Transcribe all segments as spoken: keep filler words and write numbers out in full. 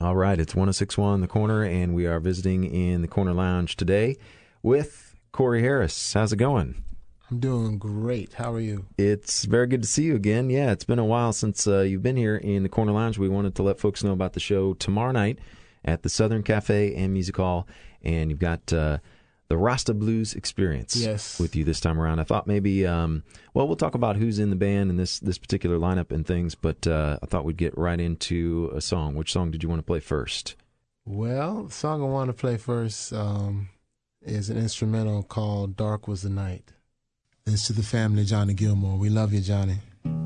All right, it's one oh six point one The Corner, and we are visiting in the Corner Lounge today with Corey Harris. How's it going? I'm doing great. How are you? It's very good to see you again. Yeah, it's been a while since uh, you've been here in the Corner Lounge. We wanted to let folks know about the show tomorrow night at the Southern Cafe and Music Hall, and you've got uh, the Rasta Blues Experience yes. with you this time around. I thought maybe, um, well, we'll talk about who's in the band and this, this particular lineup and things, but uh, I thought we'd get right into a song. Which song did you want to play first? Well, the song I want to play first um, is an instrumental called Dark Was the Night. It's to the family, Johnny Gilmore. We love you, Johnny.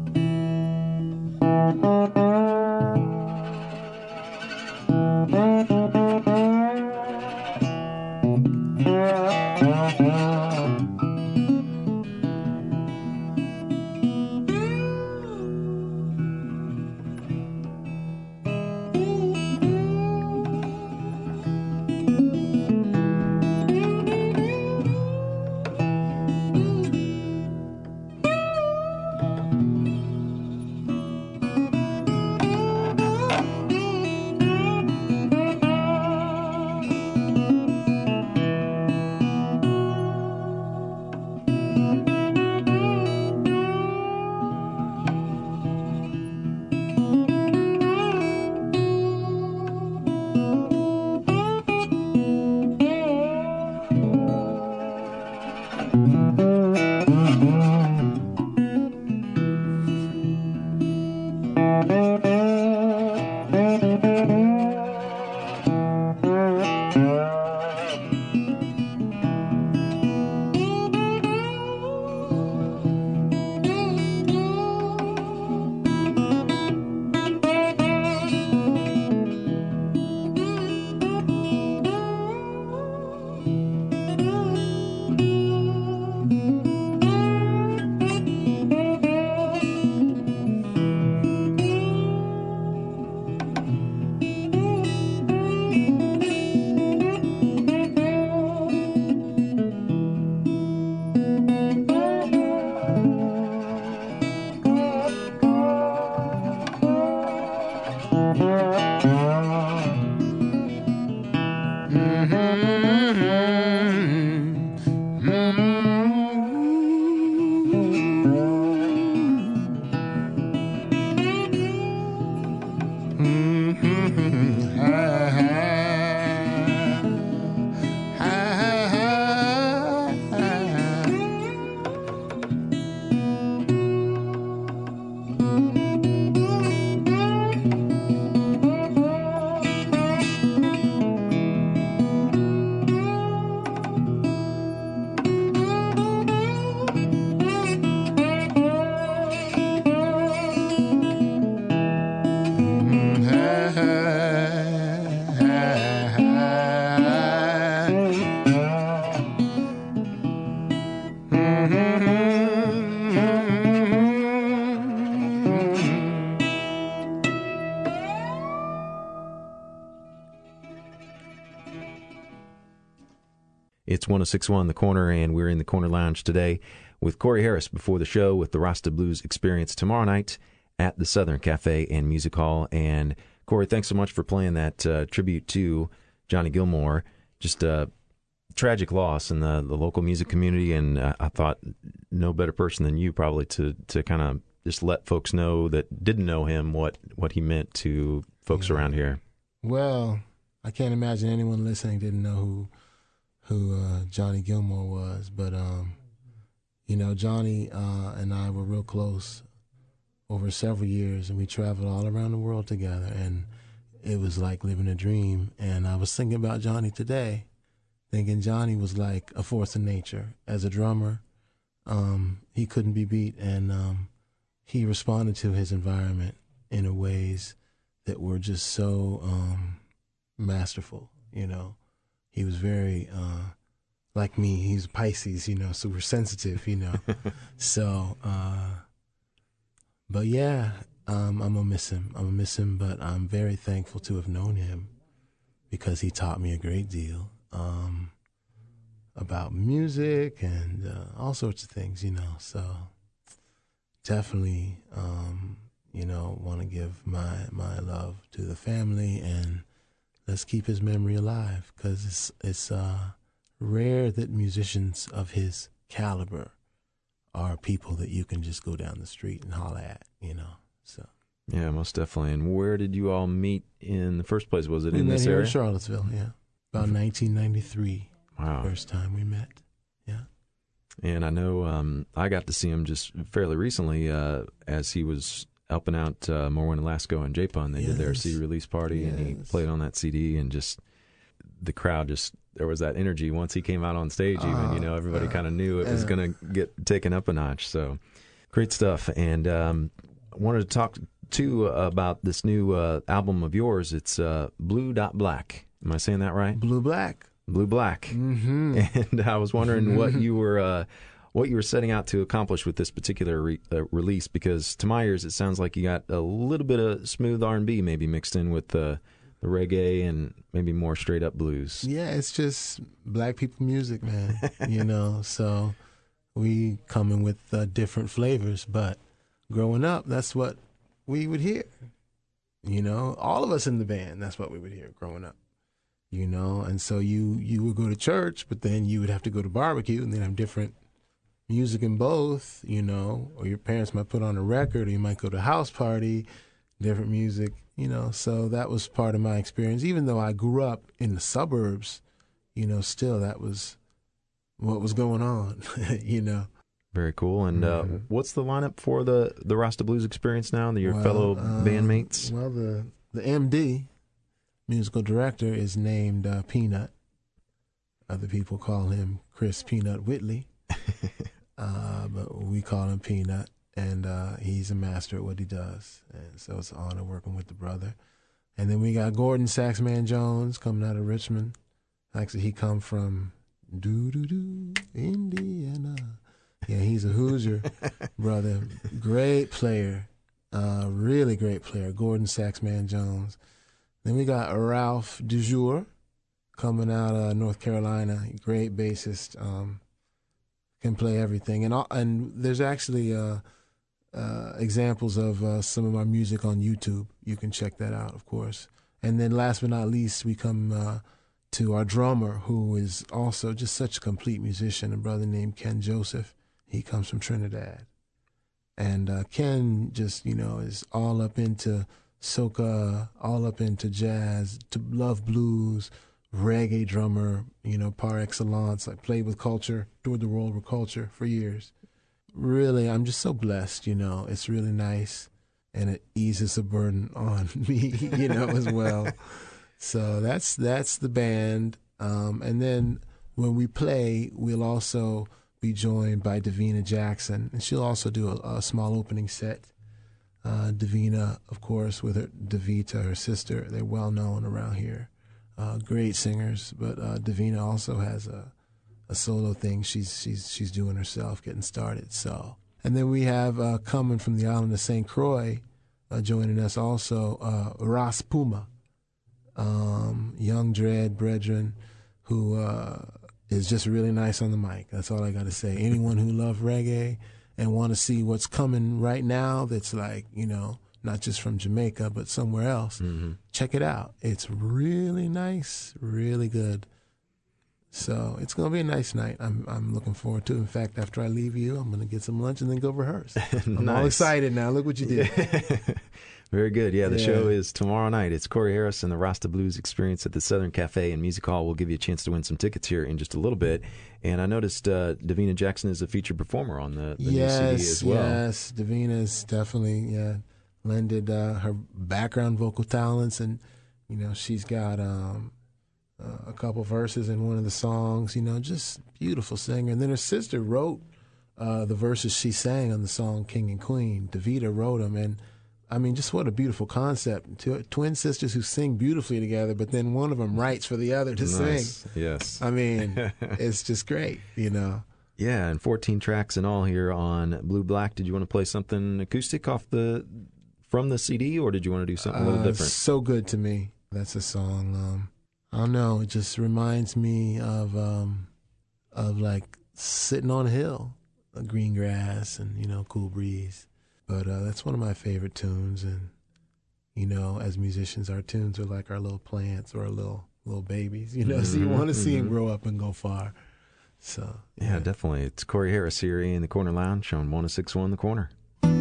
It's one oh six point one The Corner, and we're in the Corner Lounge today with Corey Harris before the show with the Rasta Blues Experience tomorrow night at the Southern Cafe and Music Hall. And Corey, thanks so much for playing that uh, tribute to Johnny Gilmore. Just a tragic loss in the, the local music community, and uh, I thought no better person than you probably to, to kind of just let folks know that didn't know him what, what he meant to folks yeah. around here. Well, I can't imagine anyone listening didn't know who who uh, Johnny Gilmore was, but um, you know, Johnny uh, and I were real close over several years, and we traveled all around the world together, and it was like living a dream. And I was thinking about Johnny today, thinking Johnny was like a force of nature. As a drummer, um, he couldn't be beat, and um, he responded to his environment in a ways that were just so um, masterful, you know. He was very, uh, like me, he's Pisces, you know, super sensitive, you know. so, uh, but yeah, um, I'm going to miss him. I'm going to miss him, but I'm very thankful to have known him because he taught me a great deal um, about music and uh, all sorts of things, you know. So definitely, um, you know, want to give my, my love to the family and let's keep his memory alive, because it's it's uh, rare that musicians of his caliber are people that you can just go down the street and holler at, you know. So yeah, most definitely. And where did you all meet in the first place? Was it we in met this here area? in Charlottesville, yeah, about nineteen ninety-three. Wow. First time we met, yeah. And I know um, I got to see him just fairly recently uh, as he was helping out uh, Morwin Alaska and J-Pun. They Yes. did their C D release party, and he Yes. played on that C D, and just the crowd just, there was that energy once he came out on stage. Even Uh, you know, everybody uh, kind of knew it was uh. going to get taken up a notch. So great stuff. And um, I wanted to talk too about this new uh, album of yours. It's uh, Blue Dot Black. Am I saying that right? Blue Black. Blue Black. Mm-hmm. And I was wondering what you were uh, what you were setting out to accomplish with this particular re- uh, release, because to my ears it sounds like you got a little bit of smooth R and B maybe mixed in with the, the reggae and maybe more straight up blues. Yeah, it's just black people music, man. You know, so we come in with uh, different flavors, but growing up, that's what we would hear. You know, all of us in the band, that's what we would hear growing up. You know, and so you you would go to church, but then you would have to go to barbecue and then have different music in both, you know, or your parents might put on a record, or you might go to a house party, different music, you know. So that was part of my experience. Even though I grew up in the suburbs, you know, still that was what was going on, you know. Very cool. And uh, Mhm. what's the lineup for the, the Rasta Blues experience now, your Well, fellow um, bandmates? Well, the, the M D, musical director, is named uh, Peanut. Other people call him Chris Peanut Whitley, uh, but we call him Peanut, and uh, he's a master at what he does. And so it's an honor working with the brother. And then we got Gordon Saxman Jones coming out of Richmond. Actually, he come from doo-doo-doo, Indiana. Yeah, he's a Hoosier brother. Great player, uh, really great player, Gordon Saxman Jones. Then we got Ralph DuJour coming out of North Carolina. Great bassist, um, can play everything. And all, and there's actually uh, uh, examples of uh, some of our music on YouTube. You can check that out, of course. And then last but not least, we come uh, to our drummer, who is also just such a complete musician, a brother named Ken Joseph. He comes from Trinidad. And uh, Ken just, you know, is all up into soca, all up into jazz, to love blues, reggae drummer, you know, par excellence. I played with Culture, toured the world with Culture for years. Really, I'm just so blessed, you know. It's really nice, and it eases a burden on me, you know, as well. So that's that's the band. Um, and then when we play, we'll also be joined by Davina Jackson, and she'll also do a, a small opening set. Uh, Davina, of course, with her Davita, her sister, they're well known around here. Uh, great singers, but uh, Davina also has a, a solo thing she's she's she's doing herself, getting started. So, and then we have uh, coming from the island of Saint Croix, uh, joining us also uh, Ras Puma, um, young dread brethren, who uh, is just really nice on the mic. That's all I got to say. Anyone who loves reggae and want to see what's coming right now, that's like, you know, not just from Jamaica, but somewhere else, Mm-hmm. check it out. It's really nice, really good. So it's going to be a nice night. I'm I'm looking forward to it. In fact, after I leave you, I'm going to get some lunch and then go rehearse. I'm Nice. all excited now. Look what you did. Very good. Yeah, the Yeah. show is tomorrow night. It's Corey Harris and the Rasta Blues Experience at the Southern Cafe and Music Hall. We'll give you a chance to win some tickets here in just a little bit. And I noticed uh, Davina Jackson is a featured performer on the, the yes, new C D as well. Yes, Davina's definitely yeah, lended uh, her background vocal talents, and you know she's got um, uh, a couple verses in one of the songs. You know, just beautiful singer. And then her sister wrote uh, the verses she sang on the song "King and Queen." Davita wrote them, and I mean, just what a beautiful concept. Two, twin sisters who sing beautifully together, but then one of them writes for the other to Nice. sing. Yes. I mean, it's just great, you know. Yeah, and fourteen tracks in all here on Blue Black. Did you want to play something acoustic off the from the C D, or did you want to do something a little Uh, different? So Good to Me. That's a song. Um, I don't know. It just reminds me of um, of like sitting on a hill, uh, green grass, and you know, cool breeze. But uh, that's one of my favorite tunes, and You know, as musicians, our tunes are like our little plants or our little little babies. You know, mm-hmm, so you want to see mm-hmm. them grow up and go far. So yeah. yeah, definitely. It's Corey Harris here in the Corner Lounge on one oh six point one The Corner.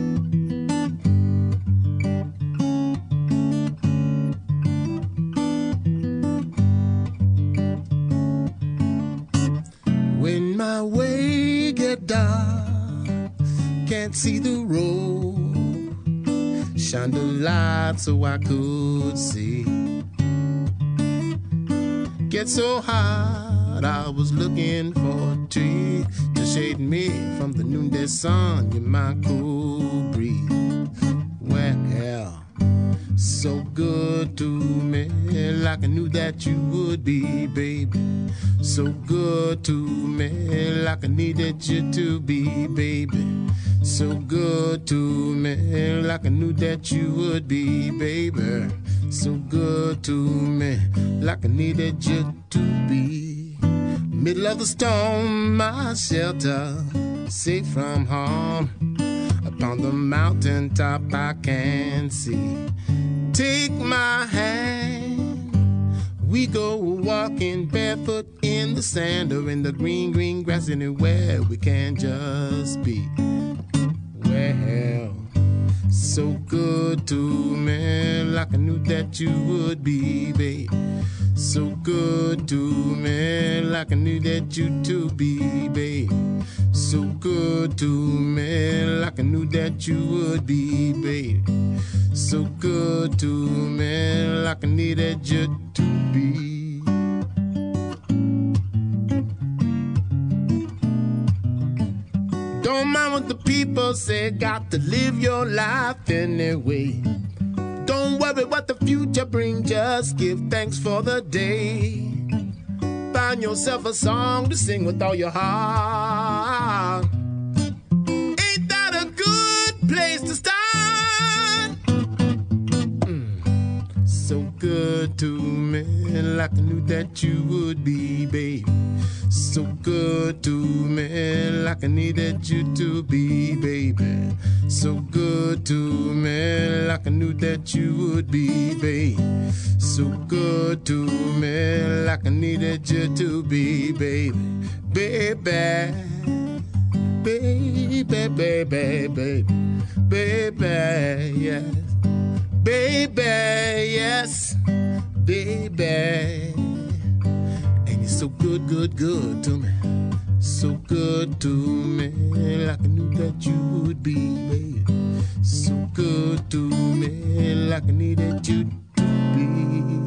When my way get dark, can't see the road, shine the light so I could see. Get so hot, I was looking for a tree to shade me from the noonday sun. You're my cool breeze. Well, so good to me, like I knew that you would be, baby. So good to me, like I needed you to be, baby. So good to me, like I knew that you would be, baby. So good to me, like I needed you to be. Middle of the storm, my shelter, safe from harm. Upon the mountaintop I can see. Take my hand, we go walking barefoot in the sand or in the green, green grass, anywhere we can just be. Well, so good to me, like I knew that you would be, babe. So good to me, like I knew that you to be, babe. So good to me, like I knew that you would be, babe. So good to me, like I needed you to be. Don't mind what the people say, got to live your life anyway. Don't worry what the future brings, just give thanks for the day. Find yourself a song to sing with all your heart. Ain't that a good place to start? Mm. So good to me, like I knew that you would be, babe. So good to me, like I needed you to be, baby. So good to me, like I knew that you would be, babe. So good to me, like I needed you to be, baby. Baby, baby, baby, baby, baby, yes. Baby, yes, baby. So good, good, good to me. So good to me, like I knew that you would be, baby. So good to me, like I needed you to be.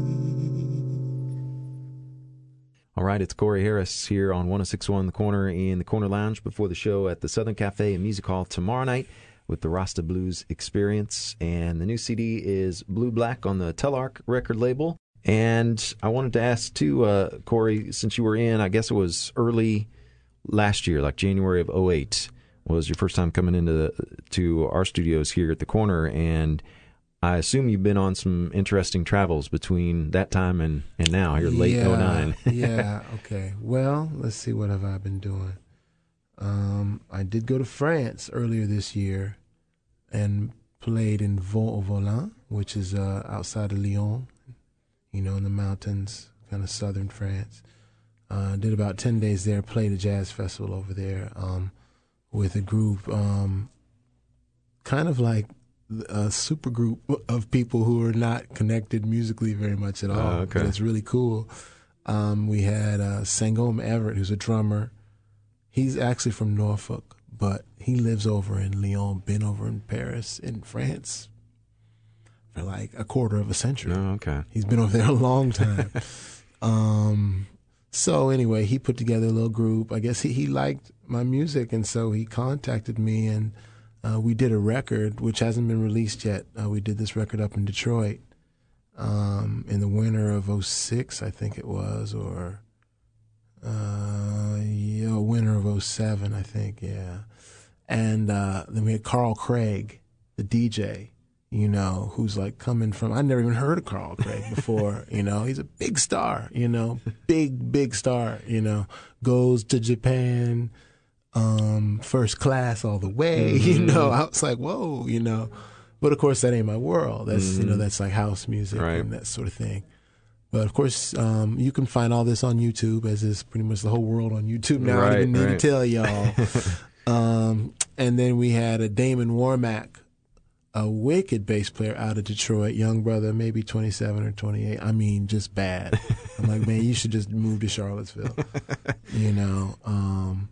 All right, it's Corey Harris here on one oh six point one The Corner in the Corner Lounge before the show at the Southern Cafe and Music Hall tomorrow night with the Rasta Blues Experience. And the new C D is Blue Black on the Telarc record label. And I wanted to ask, too, uh, Corey, since you were in, I guess it was early last year, like January of oh eight, was your first time coming into the, to our studios here at the Corner. And I assume you've been on some interesting travels between that time and, and now, here late yeah, oh nine. Yeah, okay. Well, let's see, what have I been doing? Um, I did go to France earlier this year and played in Vaux-au-Volant, which is uh, outside of Lyon. You know, in the mountains, kind of southern France. Uh, did about ten days there, played a jazz festival over there um, with a group, um, kind of like a super group of people who are not connected musically very much at all. Oh, okay. But it's really cool. Um, we had uh, Sangome Everett, who's a drummer. He's actually from Norfolk, but he lives over in Lyon, been over in Paris, in France, for like a quarter of a century. Oh, okay. He's been over there a long time. um, so anyway, he put together a little group. I guess he, he liked my music, and so he contacted me, and uh, we did a record, which hasn't been released yet. Uh, we did this record up in Detroit um, in the winter of oh six, I think it was, or uh, yeah, winter of oh seven, I think, yeah. And uh, then we had Carl Craig, the D J, you know, who's like coming from, I never even heard of Carl Craig before, you know, he's a big star, you know, big, big star, you know, goes to Japan, um, first class all the way, mm-hmm. you know, I was like, whoa, you know, But of course, that ain't my world. That's Mm-hmm. you know, that's like house music Right. and that sort of thing. But of course, um, you can find all this on YouTube, as is pretty much the whole world on YouTube now. I Right, don't even need right. to tell y'all. um, and then we had a Damon Warmack, a wicked bass player out of Detroit, young brother, maybe twenty-seven or twenty-eight. I mean, just bad. I'm like, man, you should just move to Charlottesville, you know. Um,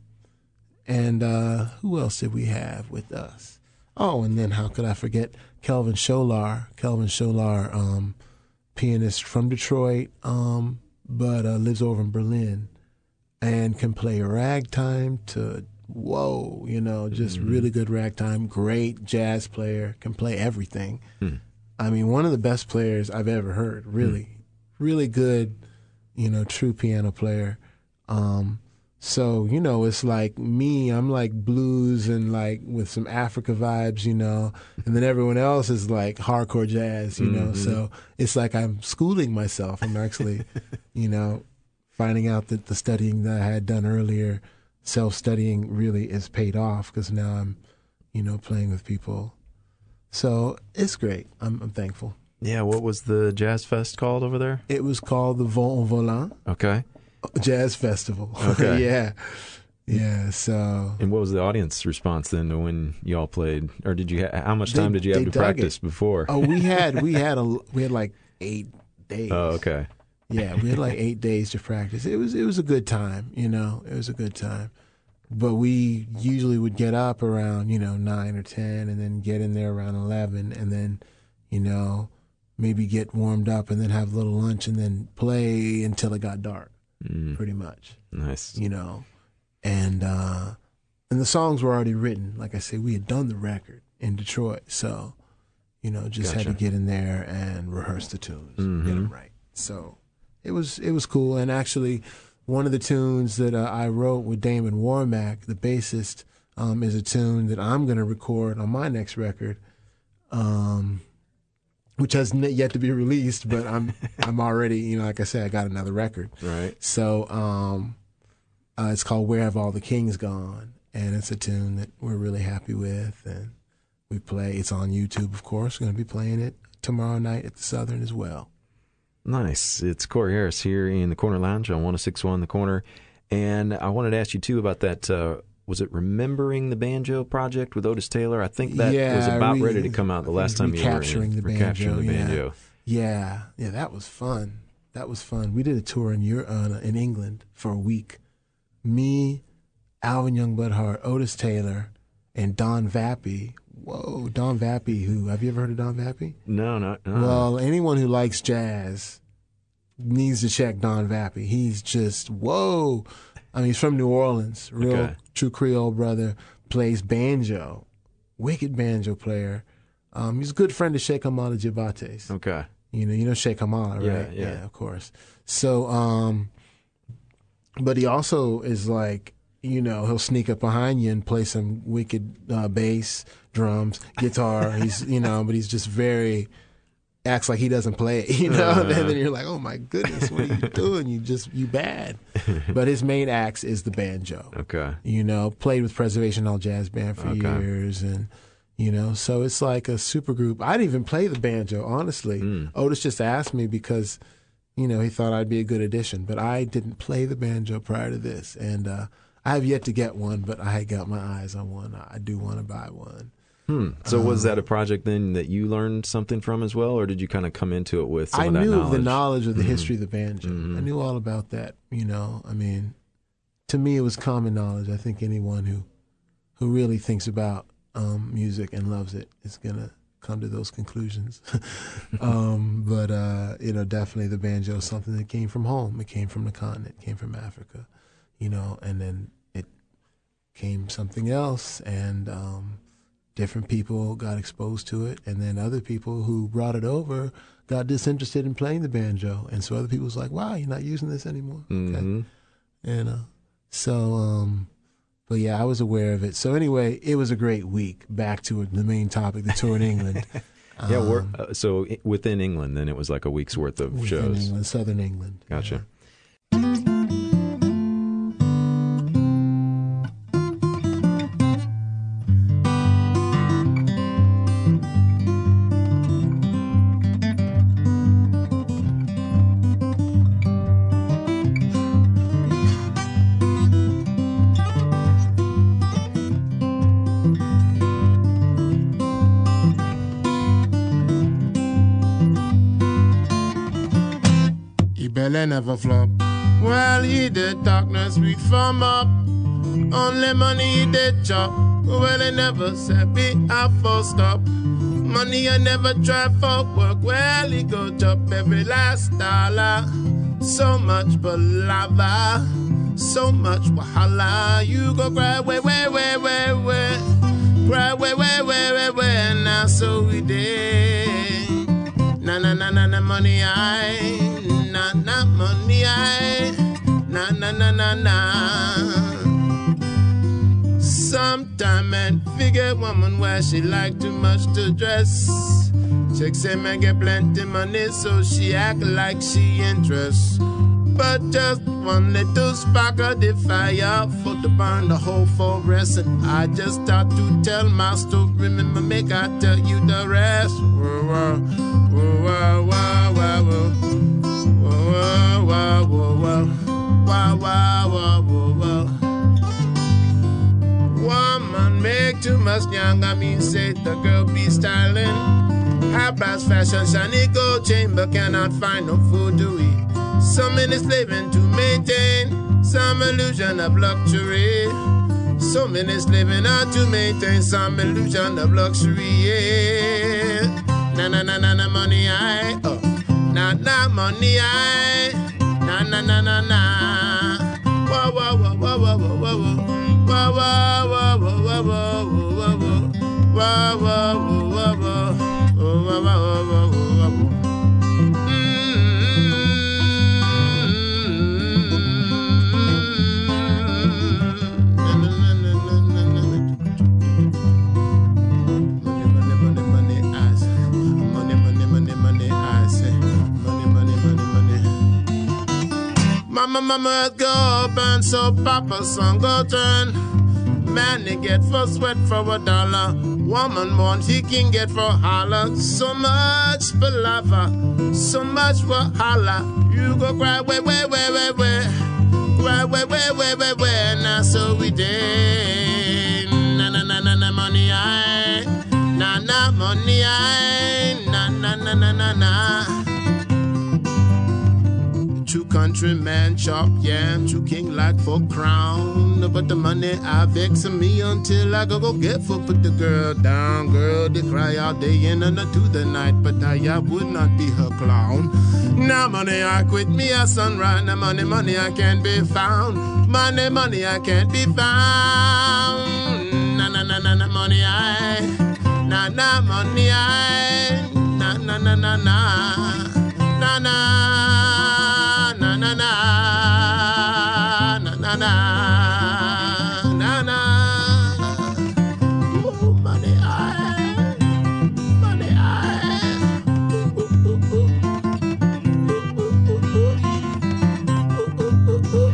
and uh, who else did we have with us? Oh, and then how could I forget Kelvin Scholar? Kelvin Scholar, um, pianist from Detroit, um, but uh, lives over in Berlin and can play ragtime to whoa, you know, just Mm-hmm. really good ragtime, great jazz player, can play everything. Hmm. I mean, one of the best players I've ever heard, really, really good, you know, true piano player. Um, so, you know, it's like me, I'm like blues and like with some Africa vibes, you know, and then everyone else is like hardcore jazz, you know, Mhm. so it's like I'm schooling myself. I'm actually, you know, finding out that the studying that I had done earlier, self-studying really is paid off because now I'm, you know, playing with people. So it's great. I'm, I'm thankful. Yeah, what was the Jazz Fest called over there? It was called the Vent en Volant Okay. Jazz Festival. Okay. yeah. Yeah. So And what was the audience response then to when y'all played? Or did you? Ha- how much They- time did you have they to dug practice it. before? oh, we had we had a we had like eight days. Oh, okay. Yeah, we had like eight days to practice. It was it was a good time, you know. It was a good time. But we usually would get up around, you know, nine or ten and then get in there around eleven and then, you know, maybe get warmed up and then have a little lunch and then play until it got dark, Mm, pretty much, nice. you know. And uh and the songs were already written. Like I say, we had done the record in Detroit, so, you know, just had Gotcha. to get in there and rehearse the tunes, Mhm. get them right. So it was it was cool. And actually, one of the tunes that uh, I wrote with Damon Warmack, the bassist, um, is a tune that I'm going to record on my next record, um, which has n- yet to be released. But I'm I'm already, you know, like I said, I got another record. Right. So um, uh, it's called "Where Have All the Kings Gone," and it's a tune that we're really happy with, and we play. It's on YouTube, of course. We're going to be playing it tomorrow night at the Southern as well. Nice. It's Corey Harris here in the Corner Lounge on one oh six point one The Corner. And I wanted to ask you, too, about that, uh, was it Remembering the Banjo project with Otis Taylor? I think that Yeah, was about re- ready to come out the last time you were in. Recapturing the Recapturing Banjo, the yeah. Banjo. Yeah, yeah, that was fun. That was fun. We did a tour in Europe, uh, in England for a week. Me, Alvin Youngblood Hart, Otis Taylor, and Don Vappy. Whoa, Don Vappy. Who have you ever heard of Don Vappy? No, no, no. Well, anyone who likes jazz needs to check Don Vappy. He's just whoa. I mean, he's from New Orleans, real Okay. true Creole brother. Plays banjo, wicked banjo player. Um, he's a good friend of Sheikh Amala Jabates. Okay. You know, you know Sheikh Amala, Yeah, right? yeah. of course. So, um, but he also is like, you know, he'll sneak up behind you and play some wicked uh, bass, drums, guitar. He's, you know, but he's just very acts like he doesn't play it, you know. Uh-huh. And then you're like, oh my goodness, what are you doing? You just you bad. But his main axe is the banjo. Okay. You know, played with Preservation Hall Jazz Band for Okay. years, and you know, so it's like a super group. I didn't even play the banjo, honestly. Mm. Otis just asked me because, you know, he thought I'd be a good addition, but I didn't play the banjo prior to this, and uh, I have yet to get one, but I got my eyes on one. I do want to buy one. Hmm. So was Uh, that a project then that you learned something from as well, or did you kind of come into it with some I of that knew knowledge? the knowledge of the Mhm. history of the banjo. Mhm. I knew all about that. You know, I mean, to me, it was common knowledge. I think anyone who who really thinks about um, music and loves it is gonna come to those conclusions. um, but uh, you know, definitely the banjo is something that came from home. It came from the continent. It came from Africa. You know, and then it came something else, and um, different people got exposed to it, and then other people who brought it over got disinterested in playing the banjo, and so other people was like, "Wow, you're not using this anymore." Okay, Mhm. you know. So, um, but yeah, I was aware of it. So anyway, it was a great week. Back to the main topic, the tour in England. Yeah, we're, Um, uh, so i- within England, then it was like a week's worth of within shows. England, Southern England. Gotcha. belly never flop. Well, he did darkness read from up. Only money he did chop. Well, he never said be a full stop. Money I never tried for work. Well, he go chop every last dollar. So much palaver, so much wahala. You go cry, way, way, way, way, way. Cry, way, way, way, way, way. Now so we did. Na na na na na money I, na na money I, na na na na na. Sometime man figure woman where she like too much to dress. Chick say man get plenty money so she act like she interest. But just one little spark of the fire for to burn the whole forest. And I just start to tell my story. Remember, make I tell you the rest. Whoa, whoa, whoa, whoa, whoa, whoa, whoa, whoa, whoa, whoa, whoa, whoa, whoa, whoa. Woman make too much young. I mean, say the girl be styling. High price fashion, shiny gold chain, but cannot find no food to eat. Some in slaving to maintain some illusion of luxury. So many slaving out to maintain some illusion of luxury. Yeah. Na na na na na money I, oh. Na na money I, na na na na na. Whoa whoa whoa whoa whoa whoa whoa whoa whoa whoa whoa whoa whoa whoa whoa whoa whoa. Mama, mama, go up and so Papa son go turn. Man, they get for sweat for a dollar. Woman wants he can get for holler. So much palaver, so much wahala. You go cry, way, way, way, way, way. Cry, way, way, way, way, way. Now so we did. Na na na na na money I, na na money I, na na na na na na. True countryman chop yam, true king like for crown. But the money I vex me until I go go get for put the girl down. Girl, they cry all day and to the night, but I, I would not be her clown. Now money I quit me at sunrise. Now money, money I can't be found. Money, money I can't be found. Na na na na na money I, na na money I, na na na na na na na. Na na na na na na na na. Ooh, money I, money I. Ooh, ooh, ooh, ooh. Ooh, ooh, ooh, ooh. Ooh, ooh, ooh.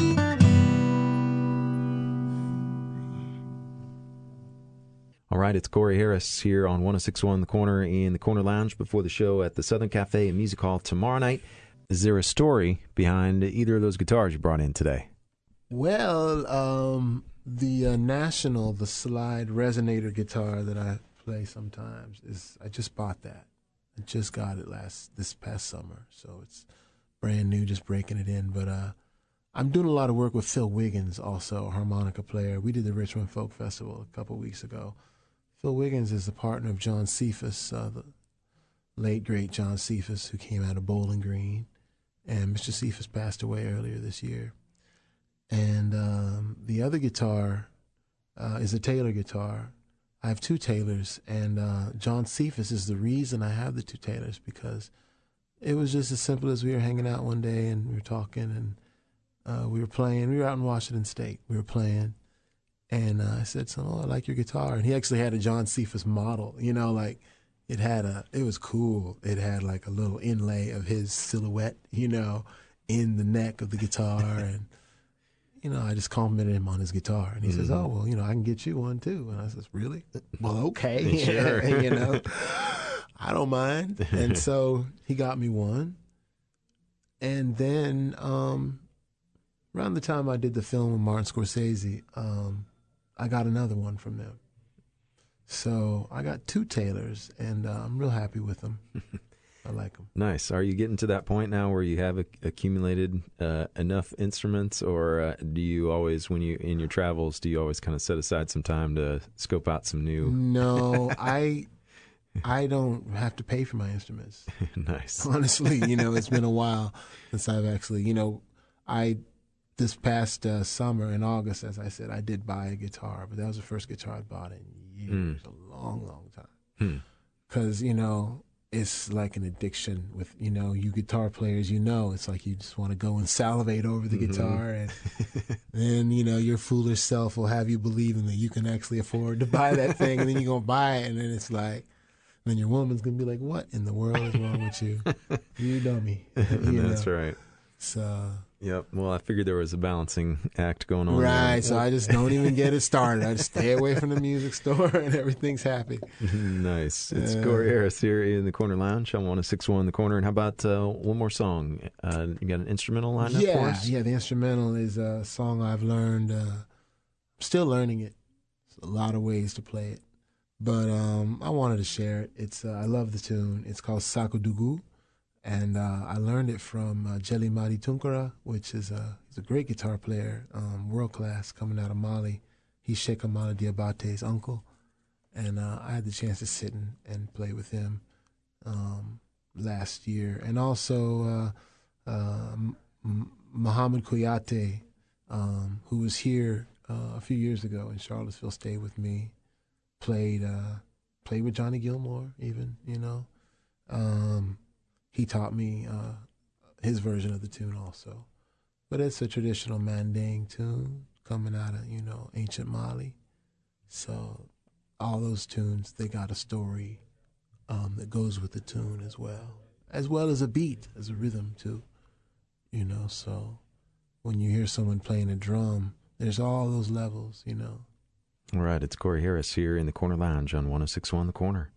All right, it's Corey Harris here on one oh six point one The Corner in the Corner Lounge before the show at the Southern Cafe and Music Hall tomorrow night. Is there a story behind either of those guitars you brought in today? Well, um, the uh, National, the slide resonator guitar that I play sometimes, is I just bought that. I just got it last this past summer, so it's brand new, just breaking it in. But uh, I'm doing a lot of work with Phil Wiggins, also a harmonica player. We did the Richmond Folk Festival a couple weeks ago. Phil Wiggins is the partner of John Cephas, uh, the late, great John Cephas, who came out of Bowling Green. And Mister Cephas passed away earlier this year. And um, the other guitar uh, is a Taylor guitar. I have two Taylors, and uh, John Cephas is the reason I have the two Taylors, because it was just as simple as we were hanging out one day and we were talking, and uh, we were playing. We were out in Washington State. We were playing, and uh, I said, "So, oh, I like your guitar." And he actually had a John Cephas model, you know, like, It had a, it was cool. It had like a little inlay of his silhouette, you know, in the neck of the guitar. And, you know, I just complimented him on his guitar. And he mm-hmm. says, oh, well, you know, I can get you one too. And I says, really? Well, okay. Sure. You know, I don't mind. And so he got me one. And then um, around the time I did the film with Martin Scorsese, um, I got another one from them. So I got two Taylors, and uh, I'm real happy with them. I like them. Nice. Are you getting to that point now where you have a, accumulated uh, enough instruments, or uh, do you always, when you in your travels, do you always kind of set aside some time to scope out some new? No, I I don't have to pay for my instruments. Nice. Honestly, you know, it's been a while since I've actually, you know, I this past uh, summer in August, as I said, I did buy a guitar, but that was the first guitar I bought in years, mm. a long, long time. Because, mm. you know, it's like an addiction with, you know, you guitar players, you know, it's like you just want to go and salivate over the mm-hmm. guitar, and then, you know, your foolish self will have you believing that you can actually afford to buy that thing, and then you're going to buy it, and then it's like, then your woman's going to be like, what in the world is wrong with you? You dummy. You That's know? right. So... Yep. Well, I figured there was a balancing act going on. Right. There. So I just don't even get it started. I just stay away from the music store and everything's happy. Nice. It's uh, Corey Harris here in the Corner Lounge on one oh six point one The Corner. And how about uh, one more song? Uh, you got an instrumental lined up yeah, for us? Yeah, the instrumental is a song I've learned. Uh, I'm still learning it. There's a lot of ways to play it. But um, I wanted to share it. It's uh, I love the tune. It's called Sakudugu. And uh, I learned it from uh, Jelly Madi Tunkara, which is a, he's a great guitar player, um, world class, coming out of Mali. He's Sheikh Amala Diabate's uncle. And uh, I had the chance to sit and, and play with him um, last year. And also uh, uh, M- Muhammad Kouyaté, um, who was here uh, a few years ago in Charlottesville, stayed with me, played, uh, played with Johnny Gilmore even, you know. Um, He taught me uh, his version of the tune also. But it's a traditional Manding tune coming out of, you know, ancient Mali. So all those tunes, they got a story um, that goes with the tune as well, as well as a beat, as a rhythm too, you know. So when you hear someone playing a drum, there's all those levels, you know. All right, it's Corey Harris here in the Corner Lounge on one oh six point one The Corner.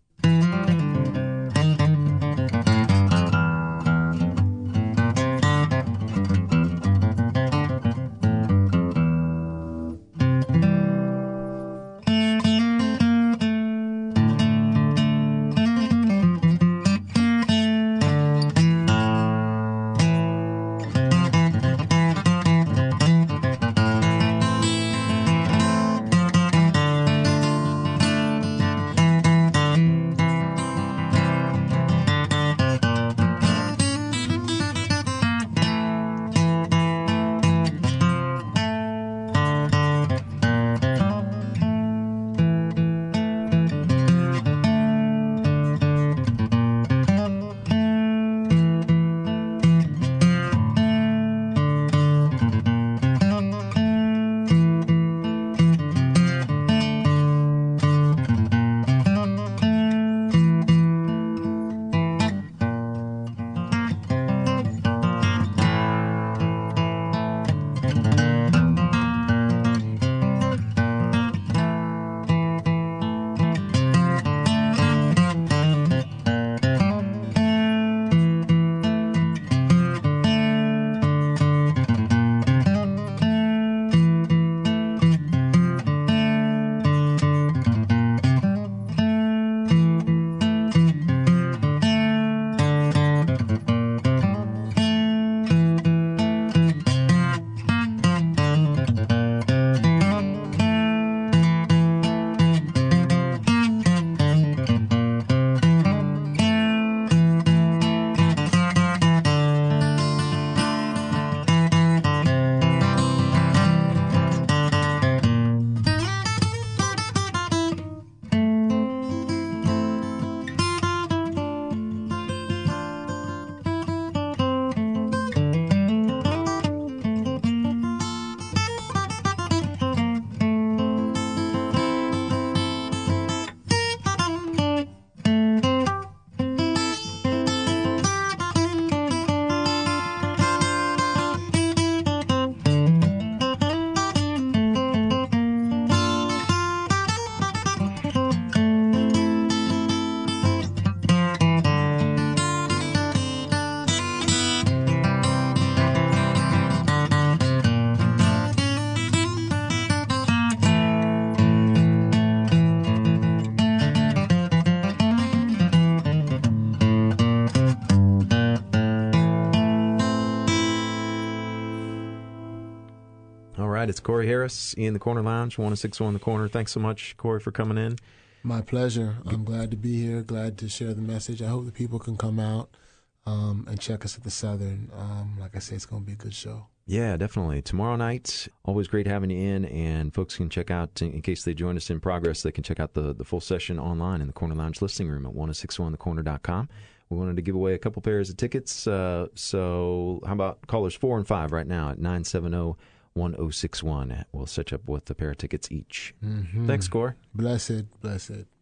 right, it's Corey Harris in the Corner Lounge, one oh six point one The Corner. Thanks so much, Corey, for coming in. My pleasure. I'm glad to be here, glad to share the message. I hope that people can come out um, and check us at the Southern. Um, like I say, it's going to be a good show. Yeah, definitely. Tomorrow night, always great having you in, and folks can check out, in case they join us in progress, they can check out the, the full session online in the Corner Lounge listening room at ten sixty-one the corner dot com. We wanted to give away a couple pairs of tickets, uh, so how about callers four and five right now at nine seven zero, one zero six one. We'll set you up with a pair of tickets each. Mm-hmm. Thanks, Corey. Blessed, blessed.